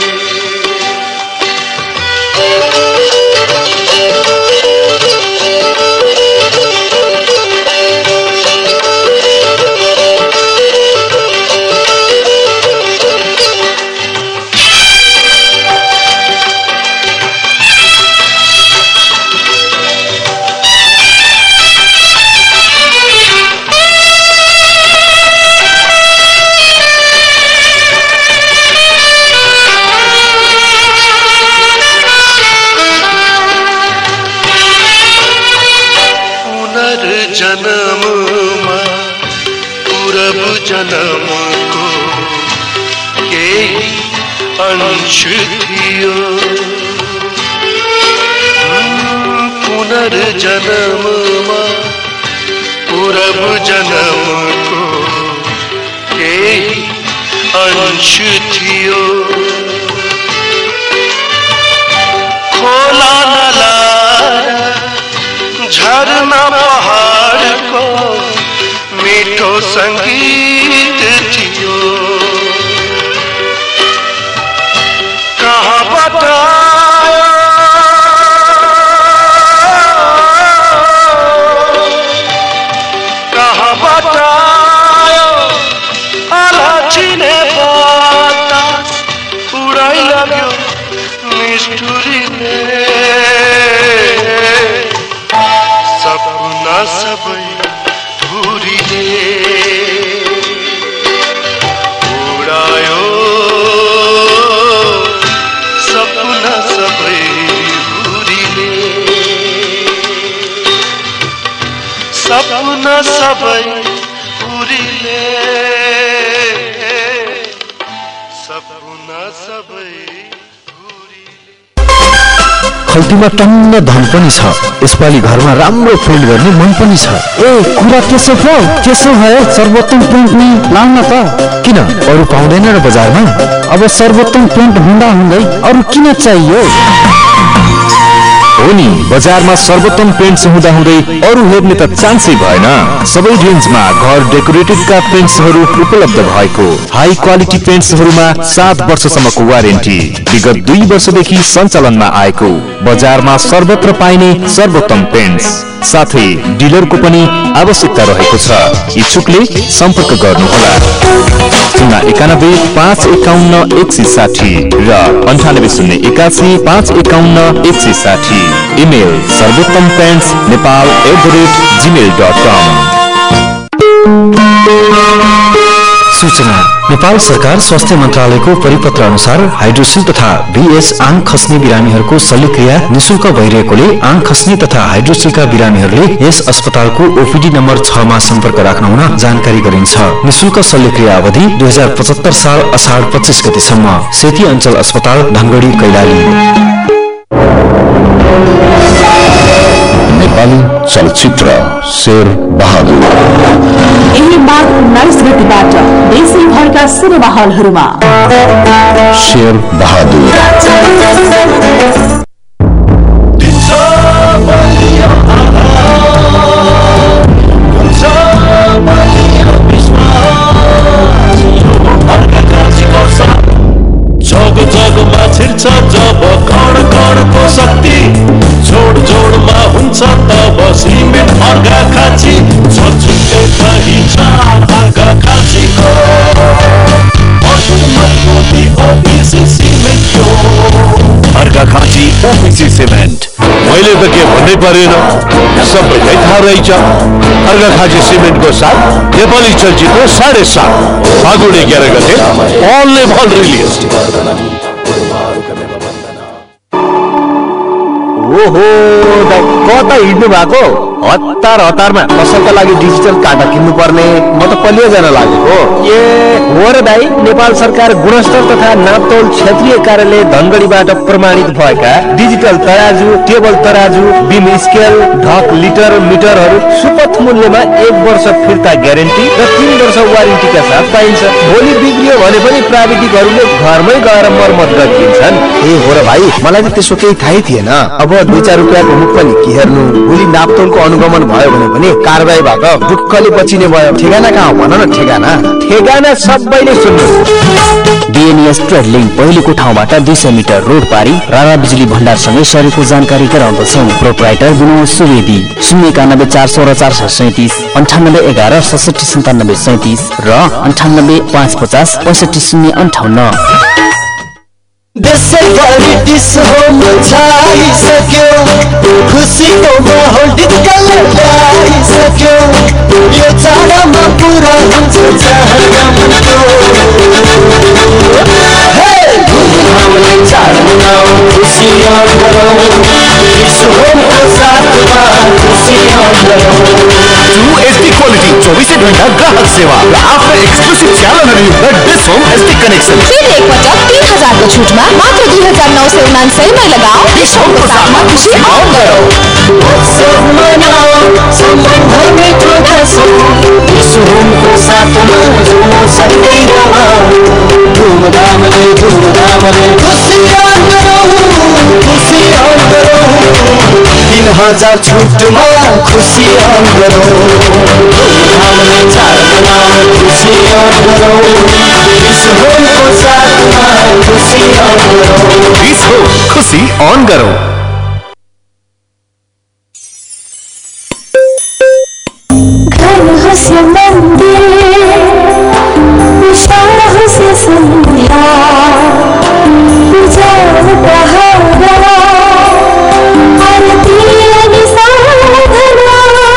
जन्ममा पूरब जन्मको केही अंश थियो। पुनर्जन्ममा पूरब जन्मको केही अंश थियो खोला नाला झरना पहाडको मीठो संगीत थियो कहाँबाट आयो आलाचिने बातास उडाइ लाग्यो निष्ठुरीले सपना सबै धुरीले उडायो सपना सबै धुरीले सपना सबै धुरीले सपना सबै खल्तीमा टन्न धन पनि छ यसपालि घरमा राम्रो पेन्ट गर्ने मन पनि छ ए कुरा त्यसो पो त्यसो भए सर्वोत्तम पेन्ट नै लाउन त किन अरू पाउँदैन र बजारमा अब सर्वोत्तम पेन्ट हुँदा हुँदै अरू किन चाहियो हो नि बजारमा सर्वोत्तम पेन्ट्स हुँदा हुँदै अरू हेर्ने त चान्सै भएन सबै रेन्जमा घर डेकोरेटिभका पेन्ट्सहरू उपलब्ध भएको हाई क्वालिटी पेन्ट्सहरूमा 7 वर्षसम्मको वारेन्टी विगत 2 वर्षदेखि सञ्चालनमा आएको बजारमा सर्वत्र पाइने सर्वोत्तम पेन्ट्स साथै डिलरको पनि आवश्यकता रहेको छ इच्छुकले सम्पर्क गर्नुहोला 091-551-160 र 9801-551-160 इमेल sarvottampentsnepal@gmail.com सूचना नेपाल सरकार स्वास्थ्य मन्त्रालयको परिपत्र अनुसार हाइड्रोसिल तथा बीएस आङ खस्ने बिरामीहरूको शल्यक्रिया निशुल्क भइरहेकोले आङ खस्ने तथा हाइड्रोसिलका बिरामीहरूले यस अस्पतालको ओपीडी नम्बर 6 मा सम्पर्क राख्न हुन जानकारी गरिन्छ निशुल्क शल्यक्रिया अवधि 2075 साल असाढ 25 गतेसम्म सेती अञ्चल अस्पताल धनगढी कैलाली नेपाली चलचित्र शेर बहादुर यही माघ 19 गतिबाट देशैभरका सिनेमा हलहरूमा शेर बहादुर जग जगमा छिर्छ जब कण कणको शक्ति जोड जोडमा हुन्छ तब सिमेन्ट अर्घा खाँची छुट्टै पहिचान अर्घा खाँचीको अर्घा खाँची ओपिसी सिमेन्ट मैले त के भन्नै परेन सबैलाई थाहा रहेछ अर्घा खाँची सिमेन्टको साथ नेपाली चलचित्र 7.5 फागुन 11 गते अल नेपाल रिलिज ओहो कता हिँड्नु भएको हतारमा कसैका लागि डिजिटल काटा किन्नु पर्ने म त पलियो जान लागेको ए हो र दाइ नेपाल सरकार गुणस्तर तथा नापतोल क्षेत्रीय कार्यालय धनगढीबाट प्रमाणित भएका डिजिटल तराजु टेबल तराजु बिम स्केल ढक लिटर मिटरहरू सुपथ मूल्यमा 1 वर्ष फिर्ता ग्यारेन्टी र 3 वर्ष वारेन्टीका साथ पाइन्छ भोलि बिग्रियो भने पनि प्राविधिकहरूले घरमै गएर मर्मत गरिदिन्छन् ए हो र भाइ मलाई त त्यसो केही थाहै थिएन अब 2-4 रुपैयाँको मुख पनि के हेर्नु भोलि नापतोलको अनुगमन भयो भने पनि कारबाहीबाट दुःखले बचिने भयो ठेगाना कहाँ भन न ठेगाना सबैले सुन्नु डीएनएस ट्रेड लिंक पहिलेको ठाउँबाट 200 मिटर रोड पारी राणा बिजुली भण्डारसँगै सरेको जानकारी गराउँदछौँ प्रोप्राइटर विनोद सुवेदी 091-416-437 9811-6797 र 98-550-655058 देशैभरि डिस्को मचाइसक्यो खुसीको माहौल डिक्कल ल्याइसक्यो यो चाडमा पुरा हुन्छ चाडको हे धुमधामले चाड मनाऊ खुसियाल गरौँ डिस्कोको साथमा खुसियाल गरौँ HD क्वालिटी 24 घण्टा ग्राहक सेवा र आफ्नै एक्सक्लुसिभ च्यानलहरू र डिश होम एसडी कनेक्सन। फेरि एकपटक 3000 को छुटमा मात्र 2999 मै लगाऊ। डिश होमको साथमा खुसी आउन गरौ। उत्सव मनाऊ सम्बन्ध मिठो दसौँ। डिश होमको साथमा सँगै रमाऊ। धुमधामले खुसी आउन गरौ। खुसी आउन गरौ। 3000 छुटमा खुसी आउन गरौ। धुमधामले चाड मनाऊ। खुसी आउन गरौ। डिश होमको साथमा खुसी आउन गरौ। डिश होम खुसी ऑन करो। घर हो से मंदिर विशाल हो से संध्या पूजा उपहारा आरती आणि साधना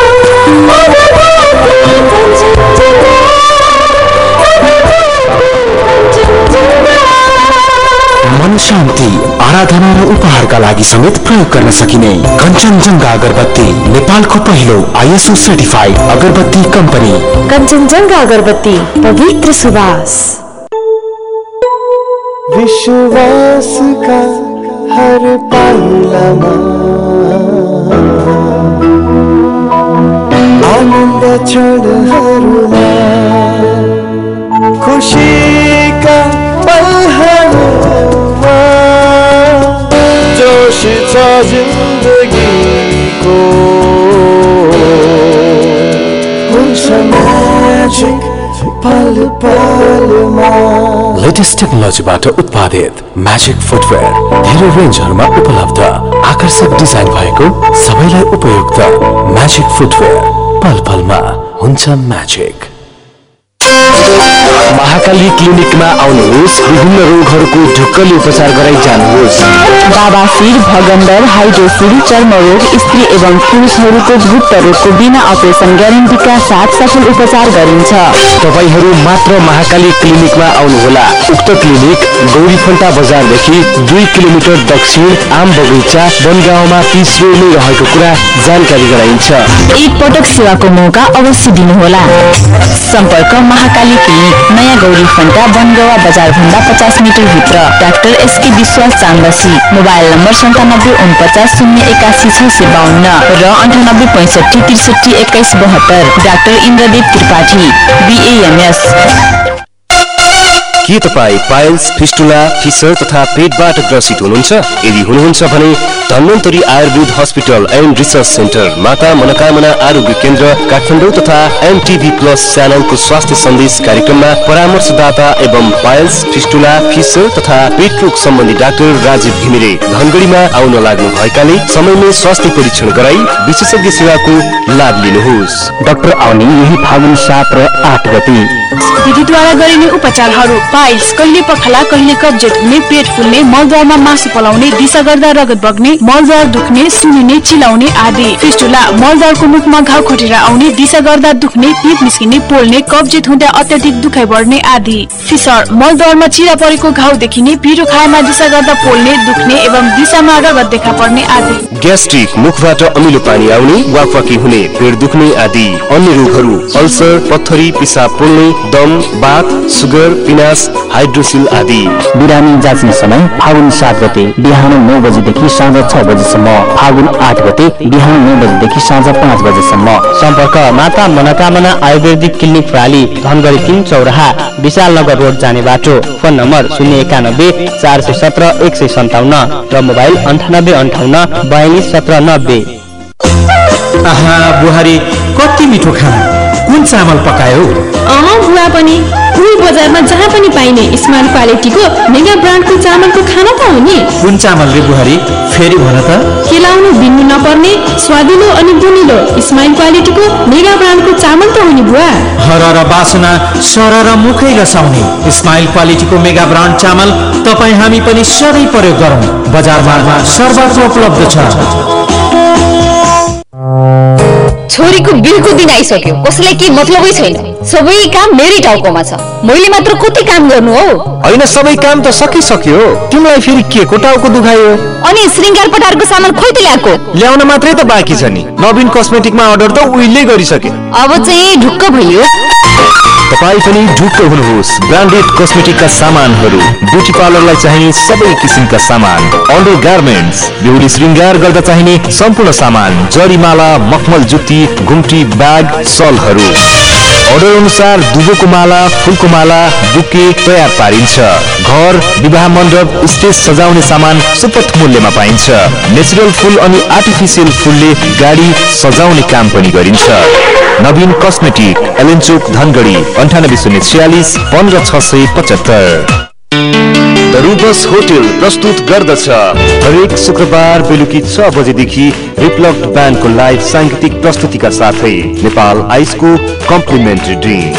मन शान्ति आराधना र उपहारका लागि समेत प्रयोग गर्न सकिने कञ्चनजङ्घा अगरबत्ती नेपालको पहिलो ISO certified agarbatti company. Kanchenjunga agarbatti पवित्र सुवास। विश्वास का हर पाइलामा आनन्द क्षणहरूमा खुसीका पलहरूमा जोश छ जिन्दगीको हुन्छ म्याजिक पल पलमा। लेटेस्ट टेक्नोलोजीबाट उत्पादित म्याजिक फुटवेयर धेरै रेन्जहरूमा उपलब्ध। आकर्षक डिजाइन भएको सबैलाई उपयुक्त म्याजिक फुटवेयर पल पलमा हुन्छ म्याजिक। महाकाली क्लिनिकमा आउनुहोस्। विभिन्न रोगहरूको ढुक्कले उपचार गराइ जानुहोस्। बाबासिर, भगन्दर, हाइड्रोसिल, चर्मरोग, स्त्री एवं पुरुषहरूको गुप्त रोगको बिना अपरेसन ग्यारेन्टीका साथ सफल उपचार गरिन्छ। तपाईहरू मात्र महाकाली क्लिनिकमा आउनुहोला। उक्त क्लिनिक गौरीफन्टा बजारदेखि 2 किलोमिटर दक्षिण आम बगैँचा बनगाउँमा 30 रोडमै रहेको कुरा जानकारी गराइन्छ। एक पटक सेवाको मौका अवश्य दिनुहोला। सम्पर्क महाकाली क्लिनिक, नयाँ गौरीफन्टा, बनगाउँ बजार भन्दा 50 मिटर भित्र। डाक्टर एसके विश्वास चान्दसी। मोबाइल नम्बर 9749080652 र 9865633172। Doctor Indradev Tripathi, BAMS। के तपाईँ पाइल्स, फिस्टुला, फिसर तथा पेटबाट ग्रसित हुनुहुन्छ? यदि हुनुहुन्छ भने Dhanvantari Ayurveda hospital and research centre, Mata Manokamana आरोग्य केन्द्र काठमाडौँ तथा MTV प्लस च्यानलको स्वास्थ्य सन्देश कार्यक्रममा परामर्शदाता एवं पाइल्स, फिस्टुला, फिसर तथा पेट रोग सम्बन्धी डाक्टर राजीव घिमिरे धनगढीमा आउन लाग्नु भएकाले समयमै स्वास्थ्य परीक्षण गराई विशेषज्ञ सेवाको लाभ लिनुहोस्। डाक्टर आउने यही फागुन 7 र 8 गते। विधिद्वारा गरिने उपचारहरू: पाइल्स, कहिले पखाला कहिले कब्जियत हुने, पेट फुल्ने, मलद्वारमा मासु पलाउने, दिशा गर्दा रगत बग्ने, मलद्वार दुख्ने, सुनिने, चिलाउने आदि। फिस्टुला, मलद्वारको मुखमा घाउ खटेर आउने, दिशा गर्दा दुख्ने, पिप निस्किने, पोल्ने, कब्जियत हुँदा अत्याधिक दुखाइ बढ्ने आदि। फिसर, मलद्वारमा चिरा परेको घाउ देखिने, पिरो खाएमा दिशा गर्दा पोल्ने, दुख्ने एवं दिशामा रगत देखा पर्ने आदि। ग्यास्ट्रिक, मुखबाट अमिलो पानी आउने, वाकवाकी हुने, पेट दुख्ने आदि। अन्य रोगहरू: अल्सर, पत्थरी, पिसाब पोल्ने, दम, बात, सुगर, पिनास, हाइड्रोसिल आदि। बिरामी जाँच्ने समय फागुन 7 गते बिहान 9 बजेदेखि साँझ 6 बजेसम्म। फागुन 8 गते बिहान 9 बजेदेखि साँझ 5 बजेसम्म। सम्पर्क माता मनोकामना आयुर्वेदिक क्लिनिक प्राली, धनगढी 3 चौराहा, विशालनगर रोड जाने बाटो। फोन नम्बर 091 417 157 र मोबाइल 9858 42 17 90। आहा बुहारी, कति मिठो खाना! कुन चामल पकायो? बुवा पनि उही बजारमा जहाँ पनि पाइने स्मार्ट क्वालिटीको मेगा ब्रान्डको चामलको खाना त हो नि। कुन चामल रे बुहारी? फेरि भन त। केलाउनु बिन्नु नपर्ने स्वादिलो अनि गुनिलो स्मार्ट क्वालिटीको मेगा ब्रान्डको चामल त हो नि बुवा। हरर बासना सरर मुखै रसाउने स्माइल क्वालिटीको मेगा ब्रान्ड चामल तपाईँ हामी पनि सधैँ प्रयोग गरौँ। बजारमा सर्वत्र उपलब्ध छ। छोरीको बिलको दिन आइसक्यो, कसैलाई के मतलबै छैन। सबै काम मेरै टाउकोमा छ, मैले मात्र कति काम गर्नु हो? होइन, सबै काम त सकिसक्यो, तिमीलाई फेरि के को टाउको दुखायो? अनि श्रृंगार पटारको सामान खोइ त ल्याएको? ल्याउन मात्रै त बाँकी छ नि। नवीन कस्मेटिकमा अर्डर त उहिले गरिसके। अब चाहिँ ढुक्क भयो। तपाईँ पनि ढुक्क हुनुहोस् ब्रान्डेड कस्मेटिकका सामानहरू, ब्युटी पार्लरलाई चाहिने सबै किसिमका सामान, अन्डर गार्मेन्ट्स, बेहुली श्रृङ्गार गर्दा चाहिने सम्पूर्ण सामान, जरीमाला, मखमल जुत्ती, घुम्टी, ब्याग, सलहरू अर्डर अनुसार दुबोको माला, फुलको माला, बुके तयार पारिन्छ। घर, विवाह मण्डप, स्टेज सजाउने सामान सुपथ मूल्यमा पाइन्छ। नेचुरल फुल अनि आर्टिफिसियल फुलले गाडी सजाउने काम पनि गरिन्छ। नवीन कस्मेटिक, एलेन्चोक, धनगढी 9846 15675। रूबस होटल प्रस्तुत गर्दछ हरेक शुक्रबार बेलुकी 6 बजेदेखि रिप्लक्ड ब्यान्डको लाइभ सांगीतिक प्रस्तुतिका साथै नेपाल आइसको कम्प्लिमेन्ट्री ड्रिङ्क,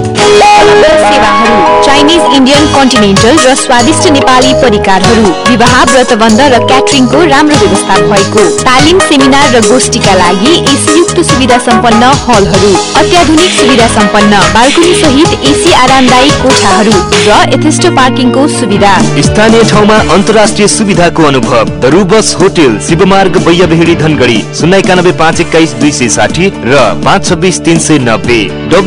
सेवाहरू, चाइनिज, इन्डियन, कन्टिनेन्टल र स्वादिष्ट नेपाली परिकारहरू, विवाह, व्रतबन्ध र क्याटरिङको राम्रो व्यवस्था भएको, तालिम, सेमिनार र गोष्ठीका लागि एसीयुक्त सुविधा सम्पन्न हलहरू, अत्याधुनिक सुविधा सम्पन्न बाल्कनी सहित एसी आरामदायी कोठाहरू र यथेष्ट पार्किङको सुविधा। स्थानीय ठाउँमा अन्तर्राष्ट्रिय सुविधाको अनुभव। The Rubus hotel, Shivmarg, Baiyabehadi, Dhangadhi 091 521 260 र 526 390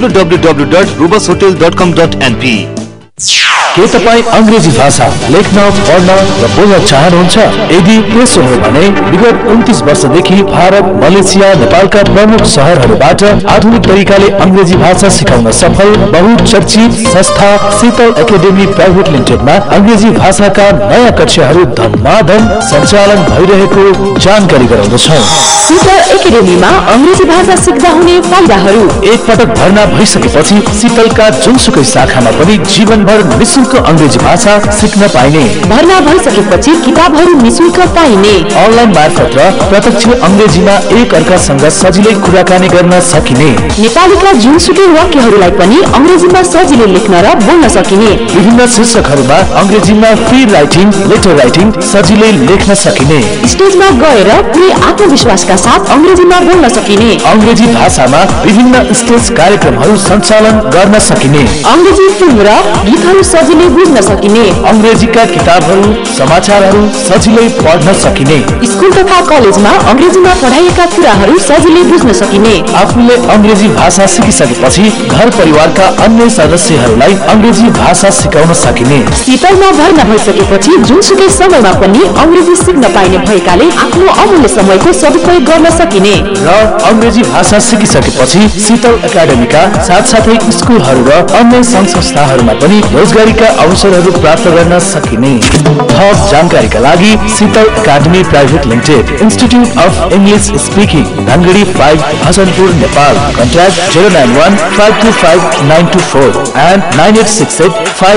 www.rubushotel.com.np। के तपाईँ अंग्रेजी भाषा लेख्न, पढ्न र बोल्न चाहनुहुन्छ? यदि त्यसो हो भने विगत 29 वर्षदेखि भारत, मलेसिया, नेपालका प्रमुख शहरहरूबाट आधुनिक तरिकाले अंग्रेजी भाषा सिकाउन सफल बहुचर्चित संस्था शीतल एकेडेमी प्राइभेट लिमिटेडमा अंग्रेजी भाषाका नयाँ कक्षाहरू धमाधम सञ्चालन भइरहेको जानकारी गराउँदछौँ। शीतल एकेडेमीमा अंग्रेजी भाषा सिक्दा हुने फाइदाहरू। एक पटक भर्ना भइसकेपछि शीतलका जुनसुकै शाखामा पनि जीवनभर निशुल्क अंग्रेजी भाषा सिक्न पाइने। भर्ना भइसकेपछि किताबहरू निशुल्क पाइने। अनलाइन मार्फत र प्रत्यक्ष अंग्रेजीमा एक अर्कासँग सजिलै कुराकानी गर्न सकिने। नेपालीका जुनसुकै वाक्यहरूलाई पनि अंग्रेजीमा सजिलै लेख्न र बोल्न सकिने। विभिन्न शीर्षकहरूमा अंग्रेजीमा फ्री राइटिङ, लेटर राइटिङ सजिलै लेख्न सकिने। स्टेजमा गएर पुरै आत्मविश्वासका साथ अंग्रेजीमा बोल्न सकिने। अंग्रेजी भाषामा विभिन्न स्टेज कार्यक्रमहरू सञ्चालन गर्न सकिने। अंग्रेजी फिल्म र गीतहरू सजिलै बुझ्न सकिने। अंग्रेजीका किताबहरू, समाचारहरू सजिलै पढ्न सकिने। स्कुल तथा कलेजमा अंग्रेजीमा पढाइएका कुराहरू सजिलै बुझ्न सकिने। आफूले अंग्रेजी भाषा सिकिसकेपछि घर परिवारका अन्य सदस्यहरूलाई अंग्रेजी भाषा सिकाउन सकिने। शीतलमा भर्ना भइसकेपछि जुनसुकै समयमा पनि अंग्रेजी सिक्न पाइने भएकाले आफ्नो अमूल्य समयको सदुपयोग गर्न सकिने। र अंग्रेजी भाषा सिकिसकेपछि शीतल एकाडेमीका साथसाथै स्कुलहरू र अन्य संघ संस्थाहरूमा पनि रोजगारीका अवसरहरू प्राप्त गर्न सकिने। थप जानकारीका लागि Sheetal academy private limited, institute of English speaking, Dhangadhi 5, Bhajanpur, Nepal. Contact 091 525 924 and 9868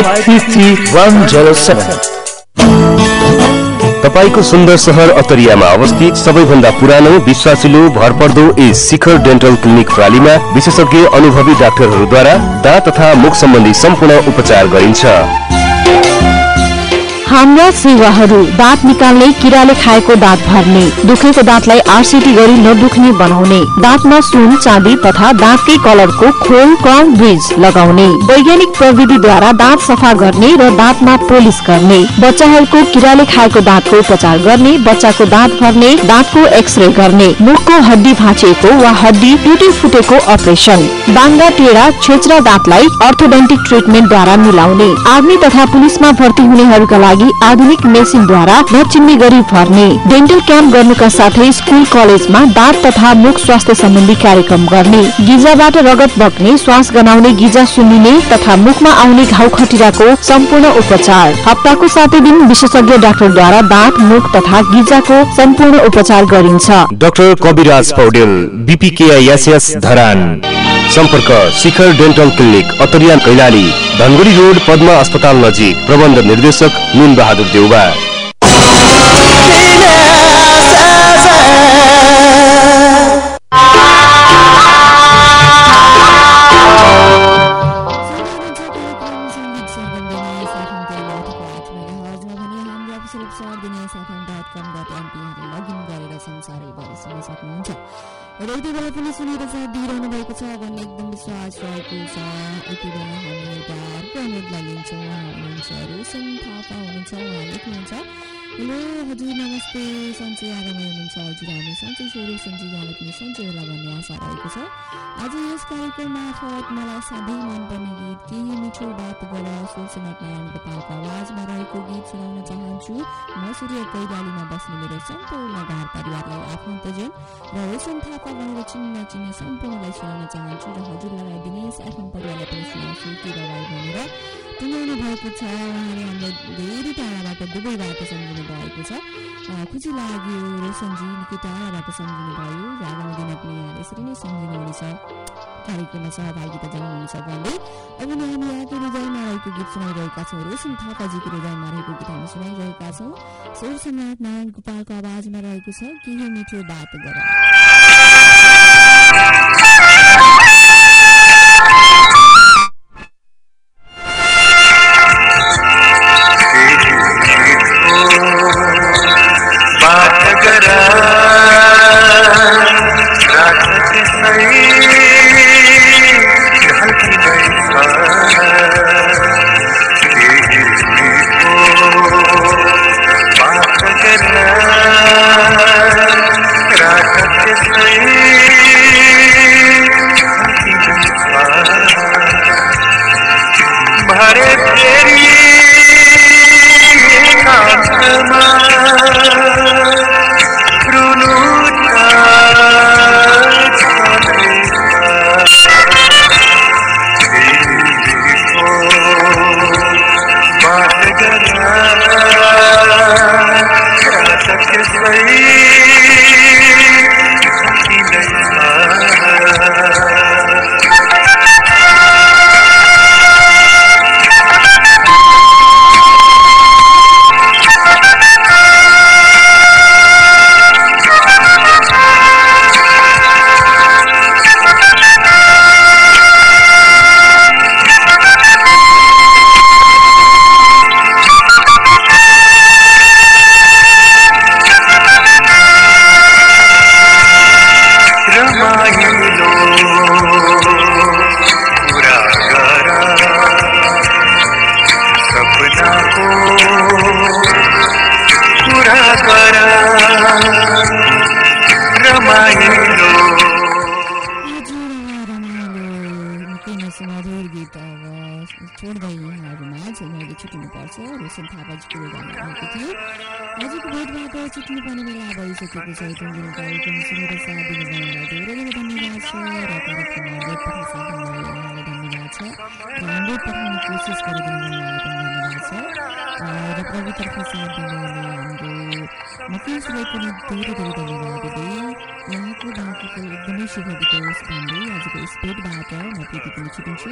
533107। तपाईको सुन्दर सहर अतरियामा अवस्थित सबैभन्दा पुरानो, विश्वासिलो, भरपर्दो शिखर डेन्टल क्लिनिक प्रालीमा विशेषज्ञ अनुभवी डाक्टरहरूद्वारा दाँत तथा मुख सम्बन्धी सम्पूर्ण उपचार गरिन्छ। हाम्रा सेवाहरू: दाँत निकाल्ने, किराले खाएको दाँत भर्ने, दुखेको दाँतलाई आरसीटी गरी नदुख्ने बनाउने, दाँतमा सुन, चाँदी तथा दाँतकै कलरको खोल क्राउन ब्रिज लगाउने, वैज्ञानिक प्रविधिद्वारा दाँत सफा गर्ने र दाँतमा पोलिस गर्ने, बच्चाहरूको किराले खाएको दाँतको उपचार गर्ने, बच्चाको दाँत भर्ने, दाँतको एक्सरे गर्ने, मुखको हड्डी भाँचिएको वा हड्डी टुटे फुटेको अपरेसन, बाङ्गा टेढा छेच्रा दाँतलाई अर्थोडेन्टिक ट्रिटमेन्टद्वारा मिलाउने, आर्मी तथा पुलिसमा भर्ती हुनेहरूका लागि आधुनिक मेसिनद्वारा नचिन्ने गरी भर्ने, डेन्टल क्याम्प गर्नुका साथै स्कुल कलेजमा दाँत तथा मुख स्वास्थ्य सम्बन्धी कार्यक्रम गर्ने, गिजाबाट रगत बग्ने, श्वास गनाउने, गिजा सुन्निने तथा मुखमा आउने घाउ खटिराको सम्पूर्ण उपचार। हप्ताको 7 दिन विशेषज्ञ डाक्टरद्वारा दाँत, मुख तथा गिजाको सम्पूर्ण उपचार गरिन्छ। Doctor Kaviraj Paudel, BPKISS Dharan. सम्पर्क Shikhar dental clinic, Attariya, Kailali, Dhangadhi road, Padma अस्पताल नजिक। प्रबन्ध निर्देशक नुन बहादुर देउबा। हेलो हजुर नमस्ते सन्चै आरामै हुनुहुन्छ हजुर हामी सन्चै स्वरूप सन्चै यहाँलाई पनि सन्चै होला भन्ने आशा रहेको छ। आज यस कार्यक्रम मार्फत मलाई सधैँ मनपर्ने गीत केही मिठो बात गर सुलसनाथ नारायण गोपालको आवाजमा रहेको गीत सुनाउन चाहन्छु। म सूर्य कैलालीमा बस्ने मेरो सम्पूर्ण घर परिवारलाई आफन्तजन र रोशन थापा भनेर चिन्ने सम्पूर्णलाई सुनाउन चाहन्छु र हजुरलाई दिनेश एफएम परिवारलाई पनि सुनाउँछु के रवाई भनेर टुङ्गाउनु भएको छ। उहाँले हामीलाई धेरै टाढाबाट दुबईबाट सम्झिनु भएको छ। खुसी लाग्यो रोशनजी निकै टाढाबाट सम्झिनु भयो र आगामी दिनमा पनि उहाँले यसरी नै सम्झिनुहुनेछ कार्यक्रममा सहभागिता जनाउनुहुन्छ भन्दै अब नै हामी यहाँको हृदयमा रहेको गीत सुनाइरहेका छौँ। रोशन थापाजीको हृदयमा रहेको गीत हामी सुनाइरहेका छौँ। सुलसनाथ नारायण गोपालको आवाजमा रहेको छ केही मिठो बात गर। रोशन थापाजीको हृदयमा रहेको थियो। आजको भेटबाट छुट्नुपर्ने बेला भइसकेको छ। कार्यक्रम सुनेर साथ दिनुभयो धेरै धेरै धन्यवाद छ र कार्यक्रममा अनुरोध पठाइ साथ दिनुभयो उहाँलाई धन्यवाद छ र अनुरोध पठाउने कोसिस गरिदिनु उहाँलाई पनि धन्यवाद छ र प्रभुतर्फ साथ दिनुहुने हाम्रो मुकेशलाई पनि धेरै धेरै धन्यवाद दिँदै यहाँको बाँकीको एकदमै शुभ बितोस् भन्दै आजको यस भेटबाट म प्रीति पनि छुटिन्छु।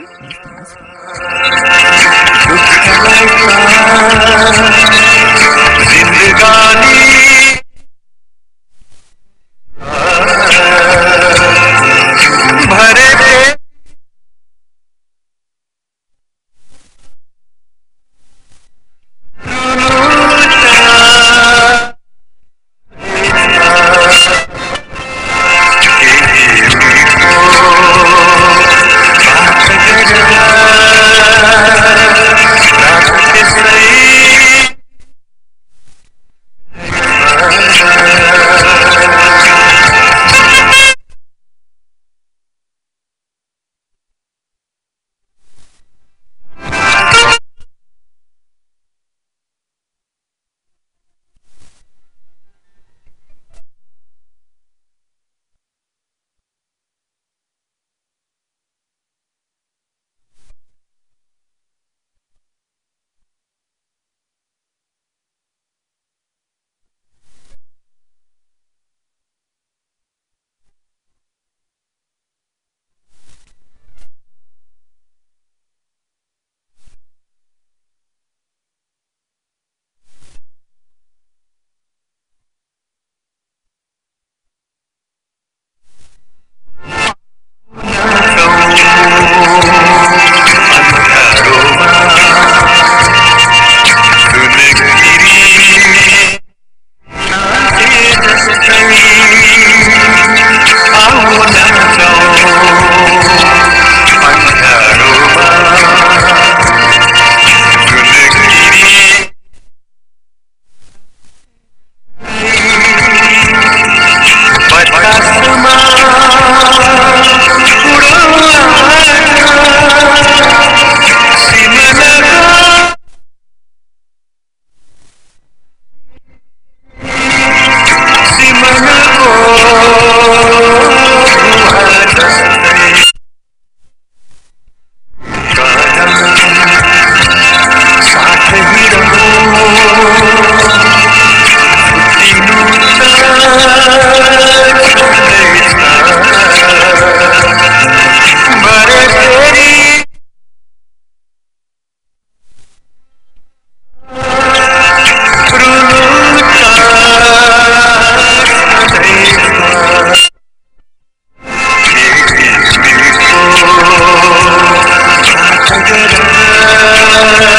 नमस्कार।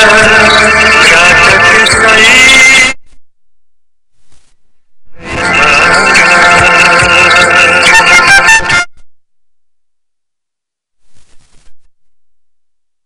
घर